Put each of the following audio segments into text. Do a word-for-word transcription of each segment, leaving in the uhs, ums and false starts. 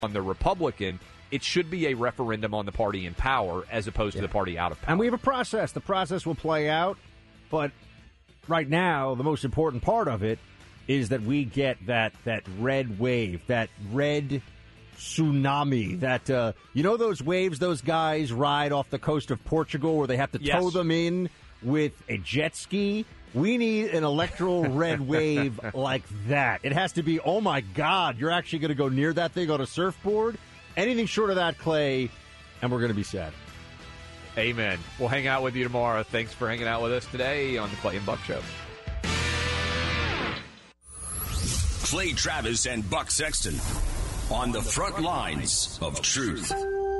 on the Republican, it should be a referendum on the party in power as opposed yeah. to the party out of power. And we have a process. The process will play out, but right now, the most important part of it is that we get that that red wave, that red tsunami, that, uh, you know those waves those guys ride off the coast of Portugal where they have to yes. tow them in with a jet ski? We need an electoral red wave like that. It has to be, oh, my God, you're actually going to go near that thing on a surfboard? Anything short of that, Clay, and we're going to be sad. Amen. We'll hang out with you tomorrow. Thanks for hanging out with us today on the Clay and Buck Show. Clay Travis and Buck Sexton on the front lines of truth.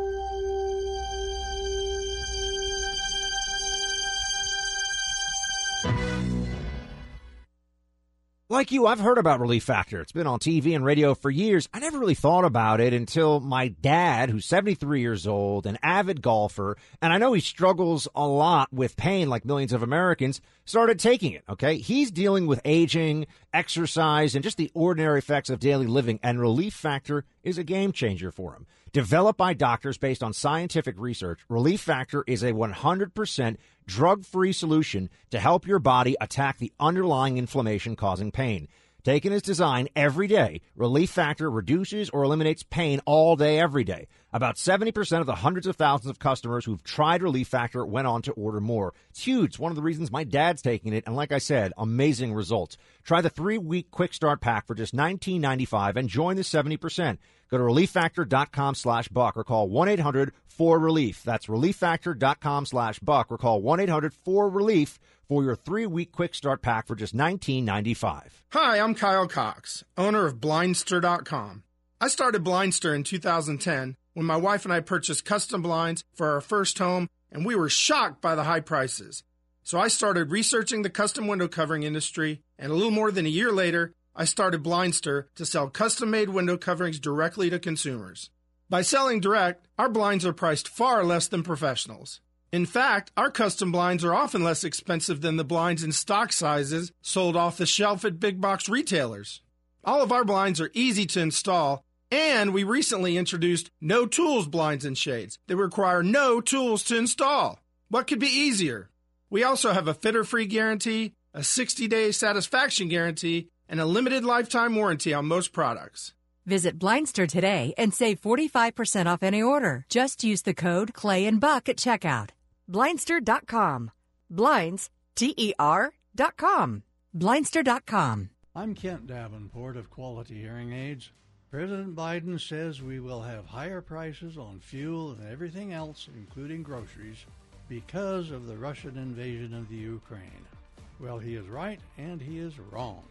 Like you, I've heard about Relief Factor. It's been on T V and radio for years. I never really thought about it until my dad, who's seventy-three years old, an avid golfer, and I know he struggles a lot with pain like millions of Americans, started taking it, okay? He's dealing with aging, exercise, and just the ordinary effects of daily living, and Relief Factor is a game changer for him. Developed by doctors based on scientific research, Relief Factor is a one hundred percent drug-free solution to help your body attack the underlying inflammation causing pain. Taken as designed every day, Relief Factor reduces or eliminates pain all day, every day. About seventy percent of the hundreds of thousands of customers who've tried Relief Factor went on to order more. It's huge. It's one of the reasons my dad's taking it, and like I said, amazing results. Try the three-week quick start pack for just nineteen ninety-five and join the seventy percent. Go to relieffactor.com slash buck or call one eight hundred four relief. That's relieffactor.com slash buck or call one eight hundred four relief for your three-week quick start pack for just nineteen ninety-five. Hi, I'm Kyle Cox, owner of Blindster dot com. I started Blindster in two thousand ten when my wife and I purchased custom blinds for our first home, and we were shocked by the high prices. So I started researching the custom window covering industry, and a little more than a year later, I started Blindster to sell custom-made window coverings directly to consumers. By selling direct, our blinds are priced far less than professionals. In fact, our custom blinds are often less expensive than the blinds in stock sizes sold off the shelf at big box retailers. All of our blinds are easy to install, and we recently introduced no tools blinds and shades that require no tools to install. What could be easier? We also have a fitter-free guarantee, a sixty-day satisfaction guarantee, and a limited lifetime warranty on most products. Visit Blindster today and save forty-five percent off any order. Just use the code Clay and Buck at checkout. Blindster dot com. Blinds, T E R dot com. Blindster dot com. I'm Kent Davenport of Quality Hearing Aids. President Biden says we will have higher prices on fuel and everything else, including groceries, because of the Russian invasion of the Ukraine. Well, he is right and he is wrong.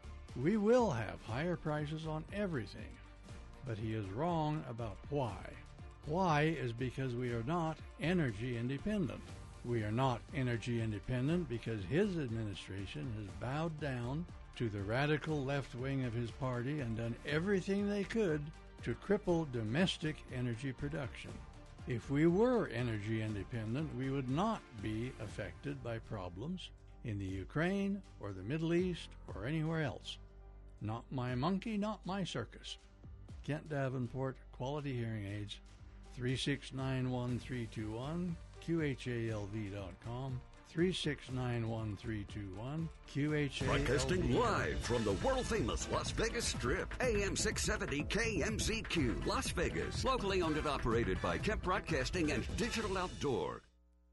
We will have higher prices on everything, but he is wrong about why. Why is because we are not energy independent. We are not energy independent because his administration has bowed down to the radical left wing of his party and done everything they could to cripple domestic energy production. If we were energy independent, we would not be affected by problems in the Ukraine or the Middle East or anywhere else. Not my monkey, not my circus. Kent Davenport, Quality Hearing Aids, three six nine one three two one, Q H A L V dot com, three six nine one three two one, Q H A L V. Broadcasting live from the world-famous Las Vegas Strip, A M six seventy K M Z Q, Las Vegas. Locally owned and operated by Kemp Broadcasting and Digital Outdoor.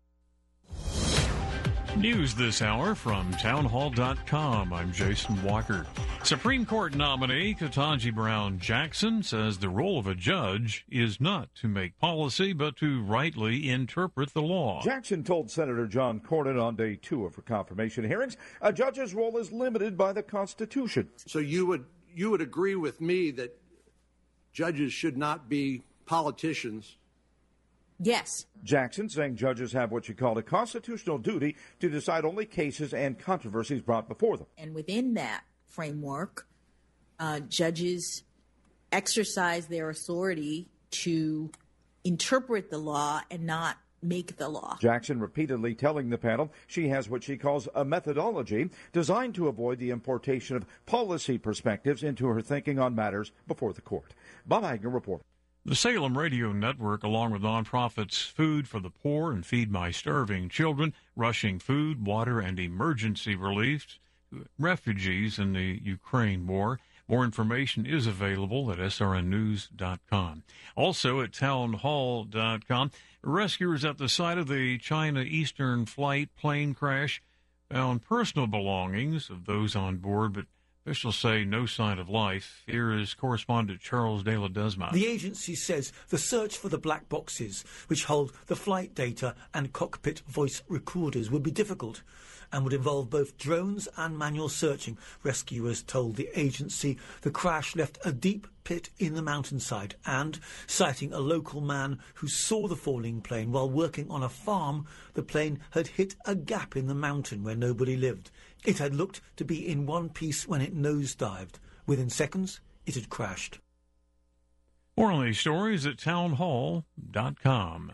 News this hour from townhall dot com. I'm Jason Walker. Supreme Court nominee Ketanji Brown Jackson says the role of a judge is not to make policy, but to rightly interpret the law. Jackson told Senator John Cornyn on day two of her confirmation hearings, a judge's role is limited by the Constitution. So you would you would agree with me that judges should not be politicians? Yes. Jackson saying judges have what she called a constitutional duty to decide only cases and controversies brought before them. And within that framework, uh, judges exercise their authority to interpret the law and not make the law. Jackson repeatedly telling the panel she has what she calls a methodology designed to avoid the importation of policy perspectives into her thinking on matters before the court. Bob Agnew reporting. The Salem Radio Network, along with nonprofits Food for the Poor and Feed My Starving Children, rushing food, water, and emergency relief to refugees in the Ukraine war. More information is available at S R N news dot com. Also at town hall dot com. Rescuers at the site of the China Eastern flight plane crash found personal belongings of those on board, but officials say no sign of life. Here is correspondent Charles De La Desma. The agency says the search for the black boxes, which hold the flight data and cockpit voice recorders, would be difficult and would involve both drones and manual searching. Rescuers told the agency the crash left a deep pit in the mountainside and, citing a local man who saw the falling plane while working on a farm, the plane had hit a gap in the mountain where nobody lived. It had looked to be in one piece when it nosedived. Within seconds, it had crashed. More on these stories at town hall dot com.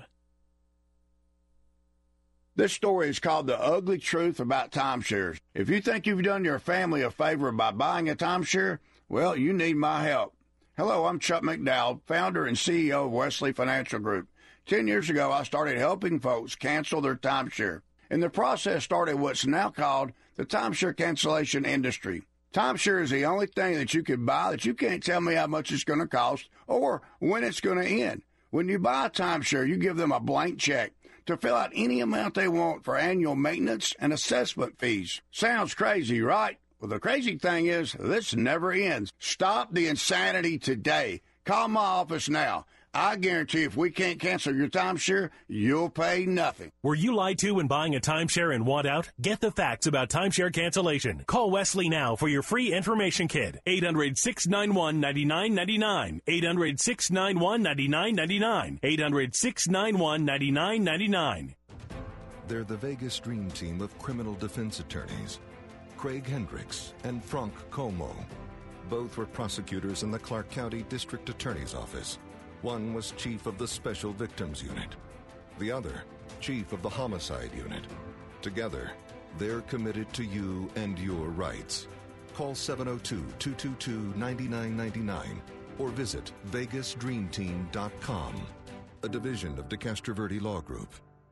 This story is called The Ugly Truth About Timeshares. If you think you've done your family a favor by buying a timeshare, well, you need my help. Hello, I'm Chuck McDowell, founder and C E O of Wesley Financial Group. Ten years ago, I started helping folks cancel their timeshare. And the process started what's now called the timeshare cancellation industry. Timeshare is the only thing that you can buy that you can't tell me how much it's going to cost or when it's going to end. When you buy a timeshare, you give them a blank check to fill out any amount they want for annual maintenance and assessment fees. Sounds crazy, right? Well, the crazy thing is, this never ends. Stop the insanity today. Call my office now. I guarantee if we can't cancel your timeshare, you'll pay nothing. Were you lied to when buying a timeshare and want out? Get the facts about timeshare cancellation. Call Wesley now for your free information kit. eight hundred, six nine one, nine nine nine nine. eight hundred, six nine one, nine nine nine nine. eight hundred, six nine one, nine nine nine nine. They're the Vegas Dream Team of criminal defense attorneys, Craig Hendricks and Frank Como. Both were prosecutors in the Clark County District Attorney's Office. One was chief of the Special Victims Unit. The other, chief of the Homicide Unit. Together, they're committed to you and your rights. Call seven oh two, two two two, nine nine nine nine or visit vegas dream team dot com, a division of DeCastro Verde Law Group.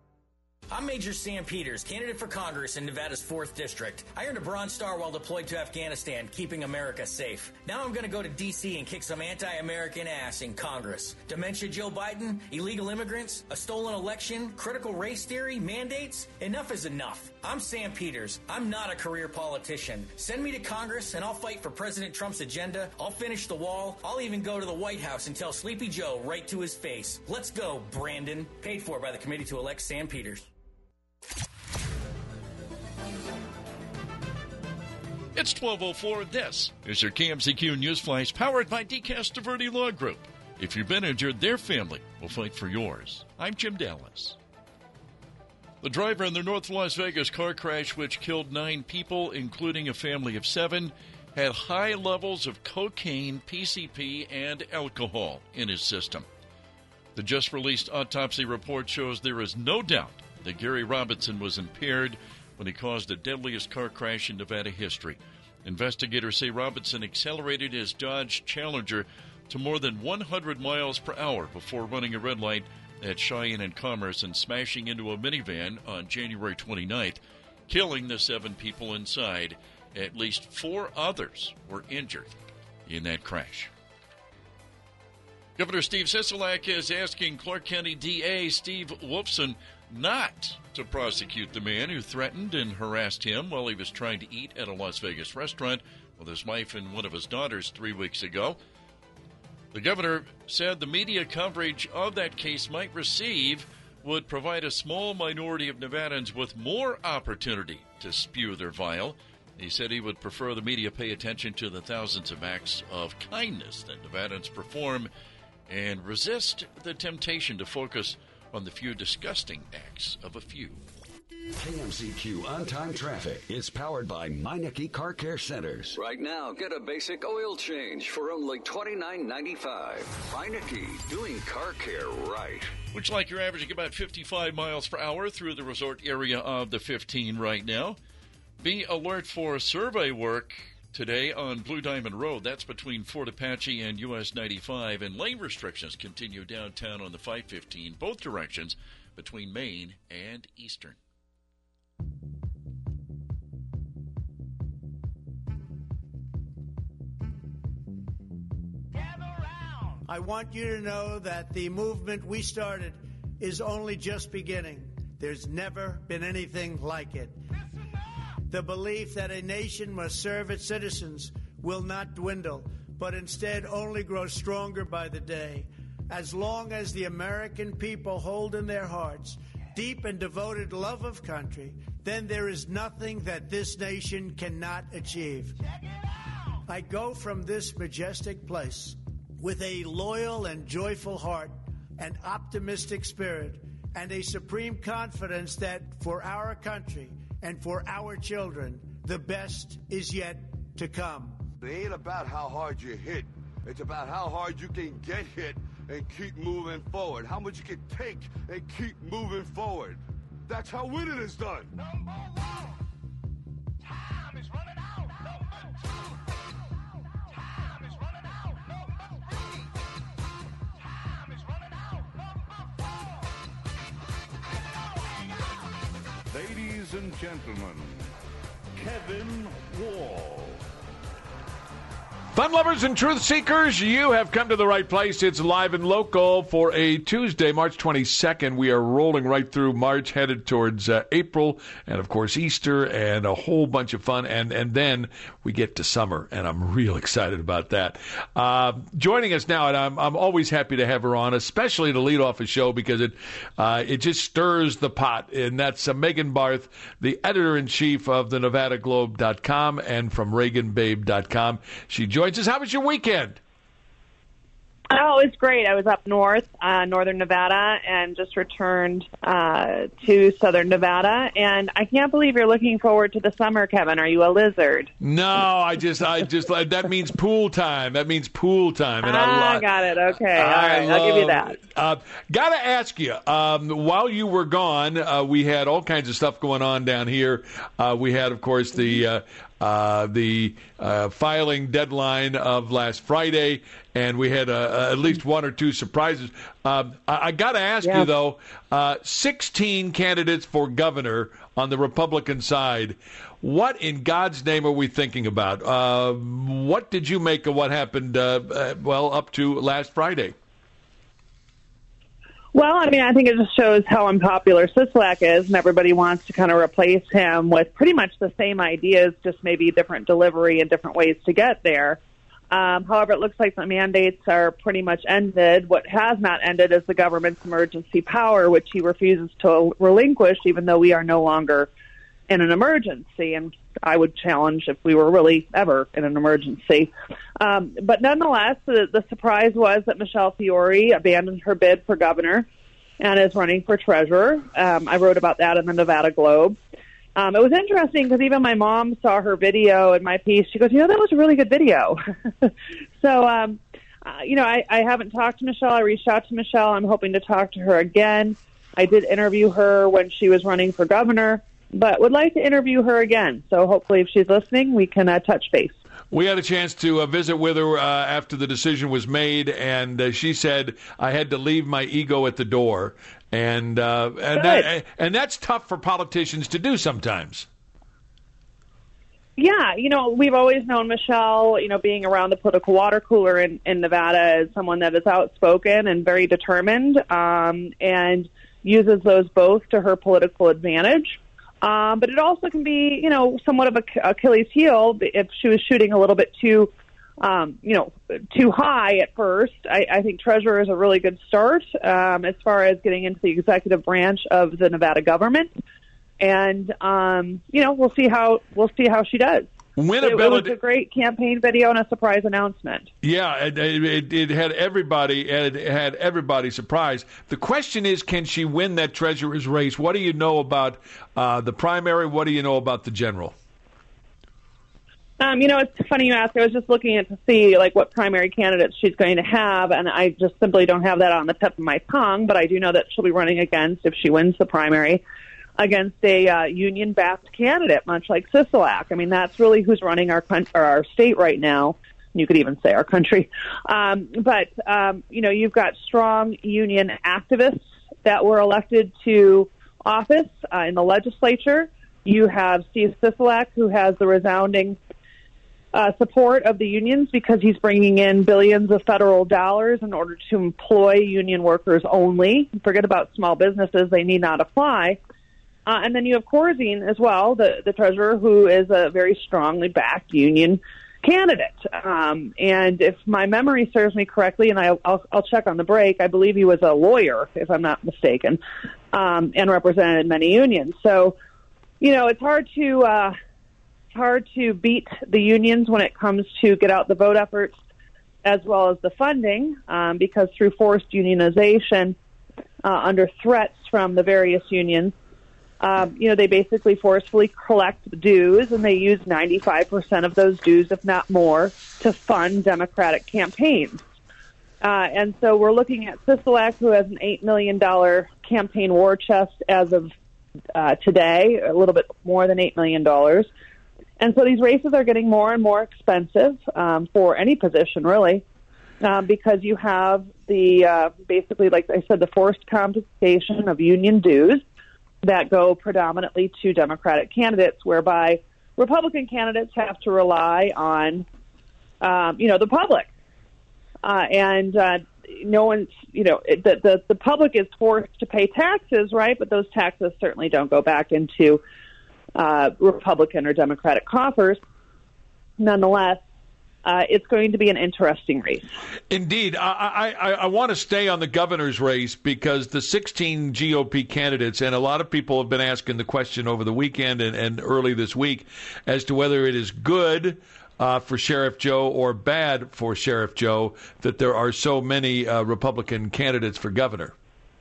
I'm Major Sam Peters, candidate for Congress in Nevada's fourth District. I earned a Bronze Star while deployed to Afghanistan, keeping America safe. Now I'm going to go to D C and kick some anti-American ass in Congress. Dementia Joe Biden, illegal immigrants, a stolen election, critical race theory, mandates. Enough is enough. I'm Sam Peters. I'm not a career politician. Send me to Congress and I'll fight for President Trump's agenda. I'll finish the wall. I'll even go to the White House and tell Sleepy Joe right to his face. Let's go, Brandon. Paid for by the committee to elect Sam Peters. It's twelve oh four. This is your K M Z Q News Flash, powered by DeCastro Verde Law Group. If you've been injured, their family will fight for yours. I'm Jim Dallas. The driver in the North Las Vegas car crash, which killed nine people, including a family of seven, had high levels of cocaine, P C P, and alcohol in his system. The just-released autopsy report shows there is no doubt that Gary Robinson was impaired when he caused the deadliest car crash in Nevada history. Investigators say Robinson accelerated his Dodge Challenger to more than one hundred miles per hour before running a red light at Cheyenne and Commerce and smashing into a minivan on January twenty-ninth, killing the seven people inside. At least four others were injured in that crash. Governor Steve Sisolak is asking Clark County D A Steve Wolfson not to prosecute the man who threatened and harassed him while he was trying to eat at a Las Vegas restaurant with his wife and one of his daughters three weeks ago. The governor said the media coverage of that case might receive would provide a small minority of Nevadans with more opportunity to spew their vile. He said he would prefer the media pay attention to the thousands of acts of kindness that Nevadans perform and resist the temptation to focus on the few disgusting acts of a few. K M Z Q On-Time Traffic is powered by Meineke Car Care Centers. Right now, get a basic oil change for only twenty-nine ninety-five. Meineke, doing car care right. Looks like you're averaging about fifty-five miles per hour through the resort area of the fifteen right now. Be alert for survey work Today on Blue Diamond Road, that's between Fort Apache and U S ninety-five, and lane restrictions continue downtown on the five fifteen, both directions between Main and Eastern. I want you to know that the movement we started is only just beginning. There's never been anything like it. The belief that a nation must serve its citizens will not dwindle, but instead only grow stronger by the day. As long as the American people hold in their hearts deep and devoted love of country, then there is nothing that this nation cannot achieve. I go from this majestic place with a loyal and joyful heart, an optimistic spirit, and a supreme confidence that for our country and for our children, the best is yet to come. It ain't about how hard you hit. It's about how hard you can get hit and keep moving forward. How much you can take and keep moving forward. That's how winning is done. Number one, time is running out. Number two, time is running out. Number three, time is running out. Number four. Ladies and gentlemen, Kevin Wall. Fun lovers and truth seekers, you have come to the right place. It's Live and Local for a Tuesday, March twenty-second. We are rolling right through March, headed towards uh, April, and of course Easter, and a whole bunch of fun. And, and then we get to summer, and I'm real excited about that. Uh, joining us now, and I'm, I'm always happy to have her on, especially to lead off a show because it uh, it just stirs the pot. And that's uh, Megan Barth, the editor-in-chief of the Nevada Globe dot com and from Reagan Babe dot com. She joins us. How was your weekend? Oh, it was great. I was up north, uh, northern Nevada, and just returned uh, to southern Nevada. And I can't believe you're looking forward to the summer, Kevin. Are you a lizard? No, I just, I just, that means pool time. That means pool time. And ah, I love, got it. Okay, all I right, I'll give you love- that. Uh, Got to ask you, um, while you were gone, uh, we had all kinds of stuff going on down here. Uh, we had, of course, the uh, uh, the uh, filing deadline of last Friday, and we had uh, uh, at least one or two surprises. Uh, I, I got to ask Yeah. you, though, uh, sixteen candidates for governor on the Republican side. What in God's name are we thinking about? Uh, what did you make of what happened, uh, uh, well, up to last Friday? Well, I mean, I think it just shows how unpopular Sisolak is, and everybody wants to kind of replace him with pretty much the same ideas, just maybe different delivery and different ways to get there. Um, however, it looks like the mandates are pretty much ended. What has not ended is the government's emergency power, which he refuses to relinquish, even though we are no longer in an emergency. And I would challenge if we were really ever in an emergency. Um, but nonetheless, the, the surprise was that Michelle Fiore abandoned her bid for governor and is running for treasurer. Um, I wrote about that in the Nevada Globe. Um, it was interesting because even my mom saw her video in my piece. She goes, you know, that was a really good video. so, um, uh, you know, I, I haven't talked to Michelle. I reached out to Michelle. I'm hoping to talk to her again. I did interview her when she was running for governor, but would like to interview her again. So hopefully if she's listening, we can uh, touch base. We had a chance to uh, visit with her uh, after the decision was made, and uh, she said, I had to leave my ego at the door. And uh, and, that, and that's tough for politicians to do sometimes. Yeah, you know, we've always known Michelle, you know, being around the political water cooler in, in Nevada as someone that is outspoken and very determined um, and uses those both to her political advantage. Um, but it also can be, you know, somewhat of a Achilles heel if she was shooting a little bit too, um, you know, too high at first. I, I think treasurer is a really good start um, as far as getting into the executive branch of the Nevada government. And, um, you know, we'll see how we'll see how she does. It, it was a great campaign video and a surprise announcement. Yeah, it, it, it had everybody it had everybody surprised. The question is, can she win that treasurer's race? What do you know about uh, the primary? What do you know about the general? Um, you know, it's funny you ask. I was just looking at to see like what primary candidates she's going to have, and I just simply don't have that on the tip of my tongue. But I do know that she'll be running against if she wins the primary. against a uh, union-backed candidate, much like Sisolak. I mean, that's really who's running our con- or our state right now. You could even say our country. Um, but, um, you know, you've got strong union activists that were elected to office uh, in the legislature. You have Steve Sisolak, who has the resounding uh, support of the unions because he's bringing in billions of federal dollars in order to employ union workers only. Forget about small businesses. They need not apply. Uh, and then you have Corzine as well, the, the treasurer, who is a very strongly backed union candidate. Um, and if my memory serves me correctly, and I, I'll, I'll check on the break, I believe he was a lawyer, if I'm not mistaken, um, and represented many unions. So, you know, it's hard to uh, it's hard to beat the unions when it comes to get out the vote efforts as well as the funding, um, because through forced unionization, uh, under threats from the various unions, Um, you know, they basically forcefully collect dues, and they use ninety-five percent of those dues, if not more, to fund Democratic campaigns. Uh, and so we're looking at Sisolak, who has an eight million dollars campaign war chest as of uh, today, a little bit more than eight million dollars. And so these races are getting more and more expensive um, for any position, really, um, because you have the, uh, basically, like I said, the forced confiscation of union dues that go predominantly to Democratic candidates, whereby Republican candidates have to rely on, um, you know, the public. Uh, and uh, no one's, you know, the, the, the public is forced to pay taxes, right? But those taxes certainly don't go back into uh, Republican or Democratic coffers. Nonetheless, Uh, it's going to be an interesting race. Indeed. I, I, I want to stay on the governor's race because the sixteen G O P candidates, and a lot of people have been asking the question over the weekend and, and early this week as to whether it is good uh, for Sheriff Joe or bad for Sheriff Joe that there are so many uh, Republican candidates for governor.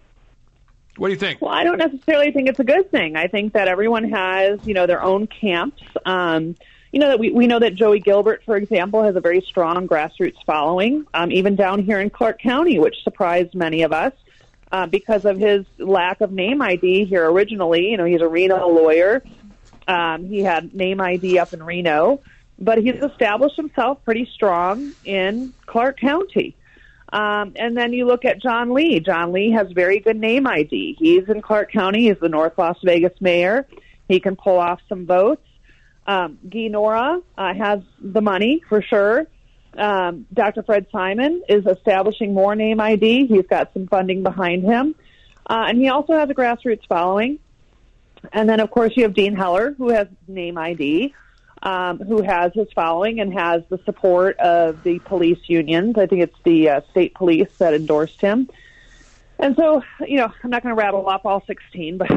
What do you think? Well, I don't necessarily think it's a good thing. I think that everyone has, you know, their own camps. Um You know, that we, we know that Joey Gilbert, for example, has a very strong grassroots following, um, even down here in Clark County, which surprised many of us uh, because of his lack of name I D here originally. You know, he's a Reno lawyer. Um, he had name I D up in Reno, but he's established himself pretty strong in Clark County. Um, and then you look at John Lee. John Lee has very good name I D. He's in Clark County. He's the North Las Vegas mayor. He can pull off some votes. Um, Guy Nora uh, has the money for sure. Um, Doctor Fred Simon is establishing more name I D. He's got some funding behind him. Uh, and he also has a grassroots following. And then, of course, you have Dean Heller, who has name I D, um, who has his following and has the support of the police unions. I think it's the uh, state police that endorsed him. And so, you know, I'm not going to rattle off all sixteen, but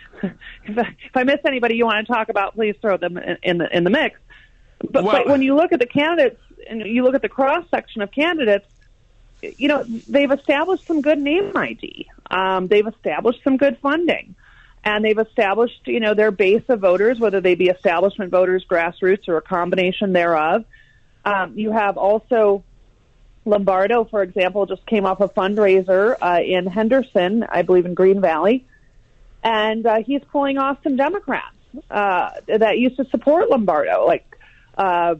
if I, if I miss anybody you want to talk about, please throw them in, in the in the mix. But, well, but when you look at the candidates and you look at the cross section of candidates, you know, they've established some good name I D. Um, they've established some good funding, and they've established, you know, their base of voters, whether they be establishment voters, grassroots, or a combination thereof. Um, you have also Lombardo, for example, just came off a fundraiser uh, in Henderson, I believe in Green Valley, and uh, he's pulling off some Democrats uh, that used to support Lombardo. Like, uh,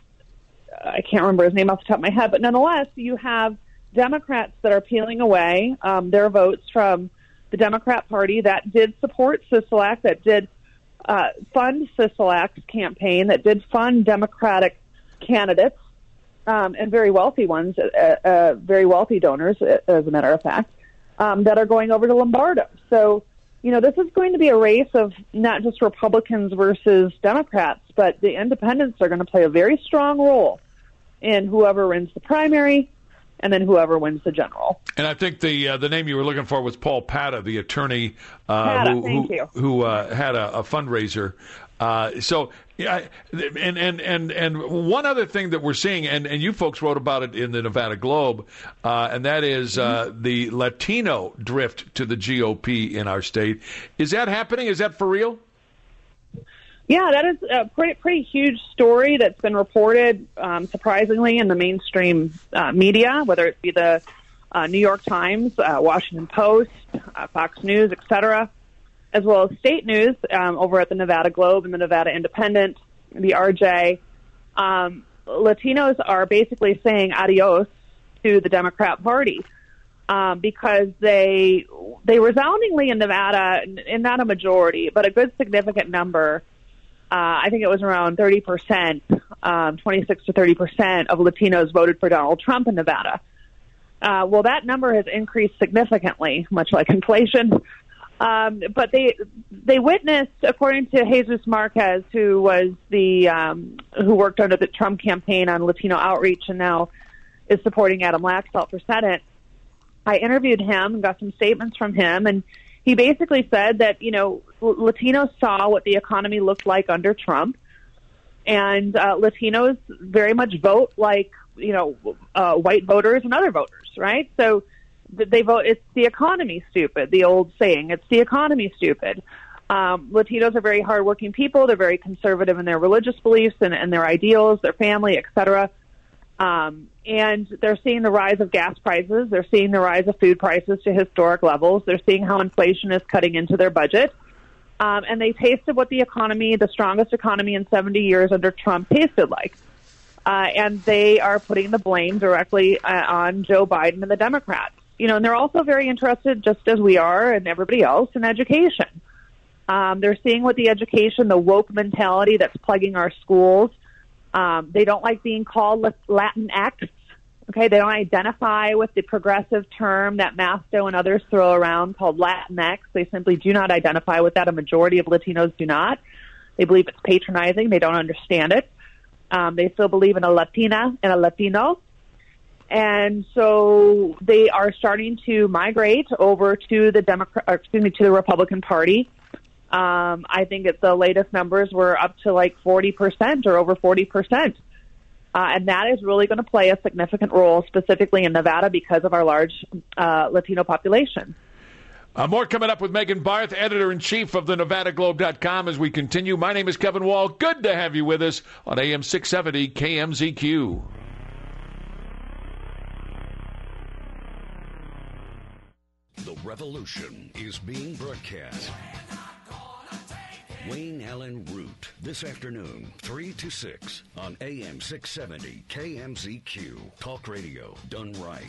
I can't remember his name off the top of my head, but nonetheless, you have Democrats that are peeling away um, their votes from the Democrat Party that did support Sisolak, that did uh, fund Sisolak's campaign, that did fund Democratic candidates. Um, and very wealthy ones, uh, uh, very wealthy donors, as a matter of fact, um, that are going over to Lombardo. So, you know, this is going to be a race of not just Republicans versus Democrats, but the independents are going to play a very strong role in whoever wins the primary and then whoever wins the general. And I think the uh, the name you were looking for was Paul Pata, the attorney uh, Pata, who, thank who, you. who uh, had a, a fundraiser. Uh, so, yeah, and, and, and, and one other thing that we're seeing, and, and you folks wrote about it in the Nevada Globe, uh, and that is uh, mm-hmm. the Latino drift to the G O P in our state. Is that happening? Is that for real? Yeah, that is a pretty, pretty huge story that's been reported, um, surprisingly, in the mainstream uh, media, whether it be the uh, New York Times, uh, Washington Post, uh, Fox News, et cetera. as well as state news um, over at the Nevada Globe and the Nevada Independent, the R J. Um, Latinos are basically saying adios to the Democrat Party um, because they they resoundingly in Nevada, and not a majority, but a good significant number, uh, I think it was around thirty percent, um, twenty-six to thirty percent of Latinos voted for Donald Trump in Nevada. Uh, well, that number has increased significantly, much like inflation. Um, but they they witnessed, according to Jesus Marquez, who was the um, who worked under the Trump campaign on Latino outreach and now is supporting Adam Laxalt for Senate. I interviewed him and got some statements from him, and he basically said that, you know, Latinos saw what the economy looked like under Trump, and uh, Latinos very much vote like, you know, uh, white voters and other voters, right? So they vote, it's the economy stupid, the old saying, it's the economy stupid. Um, Latinos are very hardworking people. They're very conservative in their religious beliefs and, and their ideals, their family, et cetera. Um, and they're seeing the rise of gas prices. They're seeing the rise of food prices to historic levels. They're seeing how inflation is cutting into their budget. Um, and they tasted what the economy, the strongest economy in seventy years under Trump, tasted like. Uh, and they are putting the blame directly uh, on Joe Biden and the Democrats. You know, and they're also very interested, just as we are and everybody else, in education. Um, they're seeing what the education, the woke mentality that's plaguing our schools. Um, they don't like being called Latinx. Okay, they don't identify with the progressive term that Masto and others throw around called Latinx. They simply do not identify with that. A majority of Latinos do not. They believe it's patronizing. They don't understand it. Um, they still believe in a Latina and a Latino. And so they are starting to migrate over to the Democrat, or excuse me, to the Republican Party. Um, I think it's the latest numbers were up to like forty percent or over forty percent. Uh, and that is really going to play a significant role, specifically in Nevada, because of our large uh, Latino population. Uh, more coming up with Megan Barth, editor-in-chief of the Nevada Globe dot com, as we continue. My name is Kevin Wall. Good to have you with us on A M six seventy K M Z Q. The revolution is being broadcast. Wayne Allen Root, this afternoon, three to six on A M six seventy K M Z Q. Talk radio done right.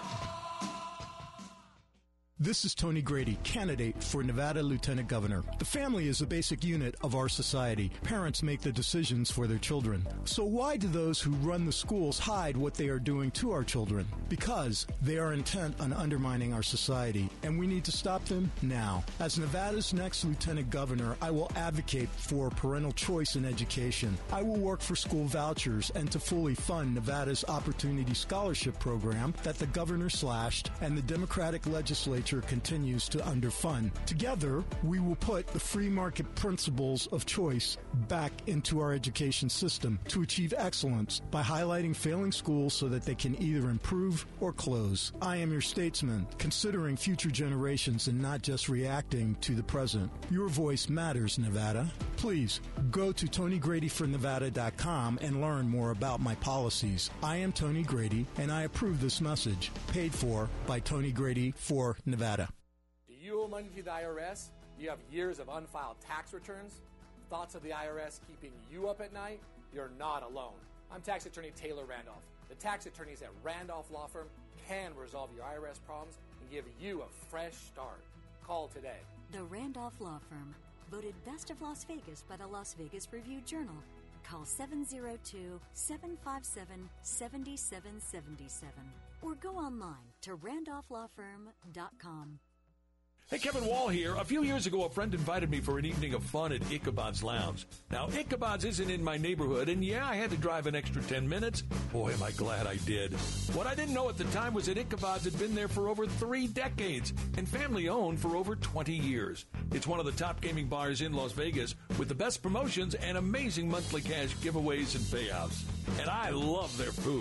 This is Tony Grady, candidate for Nevada Lieutenant Governor. The family is the basic unit of our society. Parents make the decisions for their children. So why do those who run the schools hide what they are doing to our children? Because they are intent on undermining our society, and we need to stop them now. As Nevada's next Lieutenant Governor, I will advocate for parental choice in education. I will work for school vouchers and to fully fund Nevada's Opportunity Scholarship Program that the governor slashed and the Democratic legislature continues to underfund. Together, we will put the free market principles of choice back into our education system to achieve excellence by highlighting failing schools so that they can either improve or close. I am your statesman, considering future generations and not just reacting to the present. Your voice matters, Nevada. Please go to Tony Grady for Nevada dot com and learn more about my policies. I am Tony Grady, and I approve this message, paid for by Tony Grady for Nevada. Nevada. Do you owe money to the I R S? Do you have years of unfiled tax returns? Thoughts of the I R S keeping you up at night? You're not alone. I'm tax attorney Taylor Randolph. The tax attorneys at Randolph Law Firm can resolve your I R S problems and give you a fresh start. Call today. The Randolph Law Firm, voted Best of Las Vegas by the Las Vegas Review-Journal. Call seven oh two, seven five seven, seven seven seven seven or go online to randolph law firm dot com. Hey, Kevin Wall here. A few years ago, a friend invited me for an evening of fun at Ichabod's Lounge. Now, Ichabod's isn't in my neighborhood, and yeah, I had to drive an extra ten minutes. Boy, am I glad I did. What I didn't know at the time was that Ichabod's had been there for over three decades and family-owned for over twenty years. It's one of the top gaming bars in Las Vegas with the best promotions and amazing monthly cash giveaways and payouts. And I love their food.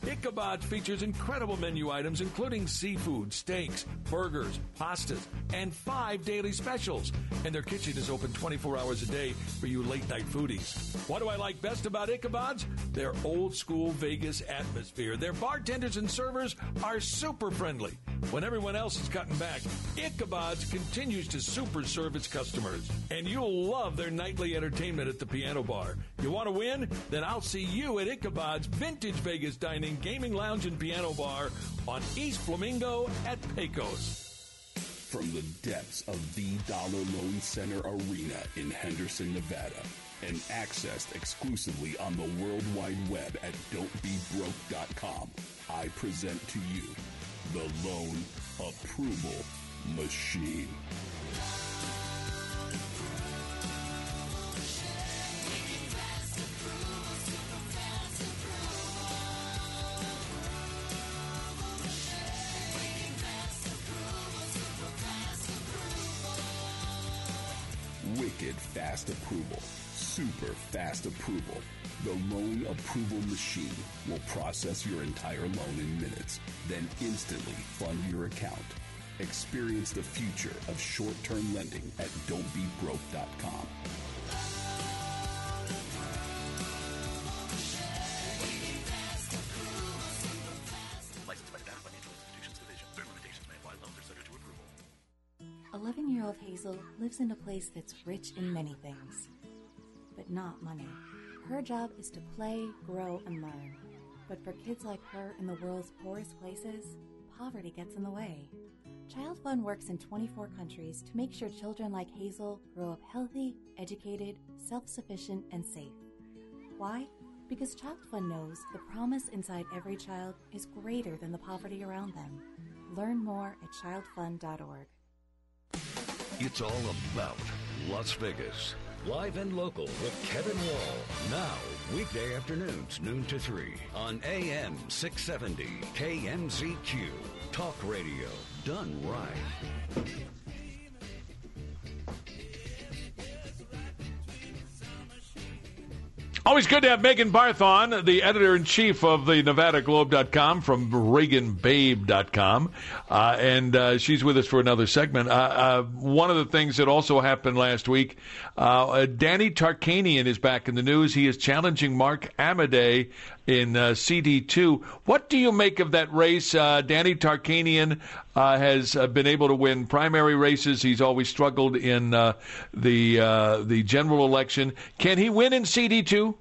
Ichabod's features incredible menu items, including seafood, steaks, burgers, pastas, and five daily specials. And their kitchen is open twenty-four hours a day for you late-night foodies. What do I like best about Ichabod's? Their old-school Vegas atmosphere. Their bartenders and servers are super friendly. When everyone else is cutting back, Ichabod's continues to super serve its customers. And you'll love their nightly entertainment at the piano bar. You want to win? Then I'll see you at Ichabod's Vintage Vegas Dining, Gaming Lounge, and Piano Bar on East Flamingo at Pecos. From the depths of the Dollar Loan Center Arena in Henderson, Nevada, and accessed exclusively on the World Wide Web at don't be broke dot com, I present to you the Loan Approval Machine. Wicked fast approval, super fast approval. The Loan Approval Machine will process your entire loan in minutes, then instantly fund your account. Experience the future of short-term lending at don't be broke dot com. Licensed by the Data Financial Institutions Division. Certain limitations may apply. Loans are subject to approval. eleven-year-old Hazel lives in a place that's rich in many things, but not money. Her job is to play, grow, and learn. But for kids like her in the world's poorest places, poverty gets in the way. Child Fund works in twenty-four countries to make sure children like Hazel grow up healthy, educated, self-sufficient, and safe. Why? Because Child Fund knows the promise inside every child is greater than the poverty around them. Learn more at child fund dot org. It's all about Las Vegas. Live and local with Kevin Wall. Now, weekday afternoons, noon to three on A M six seventy K M Z Q. Talk radio done right. Always good to have Megan Barth on, the editor-in-chief of the Nevada Globe dot com from Reagan Babe dot com, uh, and uh, she's with us for another segment. Uh, uh, one of the things that also happened last week, uh, Danny Tarkanian is back in the news. He is challenging Mark Amadei in uh, C D two. What do you make of that race? Uh, Danny Tarkanian uh, has uh, been able to win primary races. He's always struggled in uh, the uh, the general election. Can he win in C D two?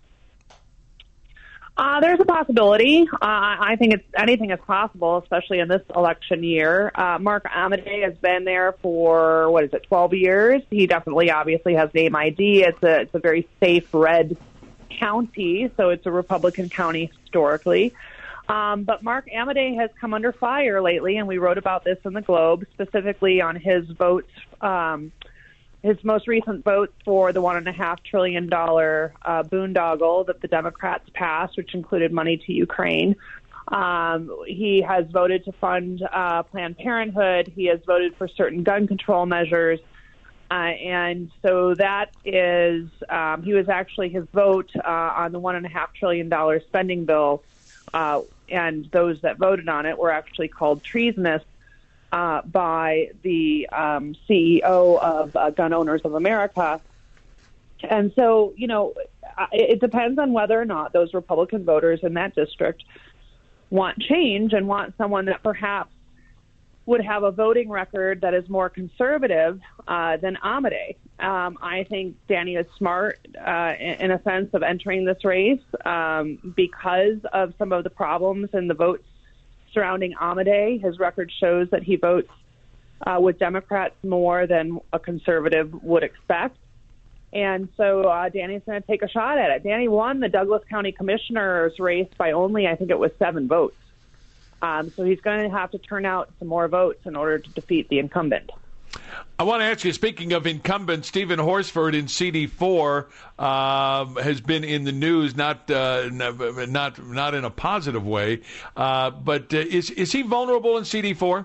Uh, there's a possibility. Uh, I think it's anything is possible, especially in this election year. Uh, Mark Amadei has been there for, what is it, twelve years. He definitely obviously has name I D. It's a, it's a very safe red county, so it's a Republican county historically. Um, but Mark Amadei has come under fire lately, and we wrote about this in the Globe, specifically on his votes, um, his most recent votes for the one and a half trillion dollar uh, boondoggle that the Democrats passed, which included money to Ukraine. Um, he has voted to fund uh, Planned Parenthood. He has voted for certain gun control measures. Uh, and so that is, um, he was actually, his vote uh, on the one and a half trillion dollar spending bill, uh, and those that voted on it were actually called treasonous uh, by the um, C E O of uh, Gun Owners of America. And so, you know, it depends on whether or not those Republican voters in that district want change and want someone that perhaps would have a voting record that is more conservative uh, than Amadei. Um, I think Danny is smart uh, in, in a sense of entering this race um, because of some of the problems in the votes surrounding Amadei. His record shows that he votes uh, with Democrats more than a conservative would expect. And so uh, Danny's going to take a shot at it. Danny won the Douglas County Commissioner's race by only, I think it was seven votes. Um, so he's going to have to turn out some more votes in order to defeat the incumbent. I want to ask you, speaking of incumbent, Stephen Horsford in C D four uh, has been in the news, not uh, not not in a positive way, uh, but uh, is is he vulnerable in C D four?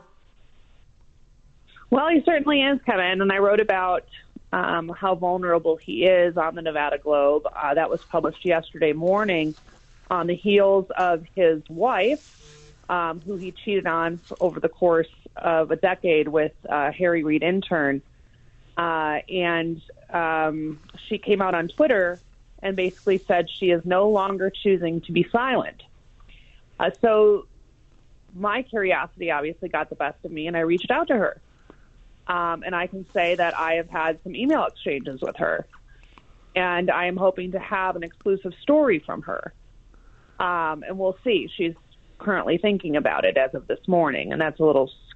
Well, he certainly is, Kevin, and I wrote about um, how vulnerable he is on the Nevada Globe. Uh, that was published yesterday morning. on the heels of his wife, um, who he cheated on for, over the course of a decade with uh, Harry Reid intern. Uh, and um, she came out on Twitter and basically said she is no longer choosing to be silent. Uh, so my curiosity obviously got the best of me, and I reached out to her. Um, and I can say that I have had some email exchanges with her, and I am hoping to have an exclusive story from her. Um, and we'll see. She's currently thinking about it as of this morning, and that's a little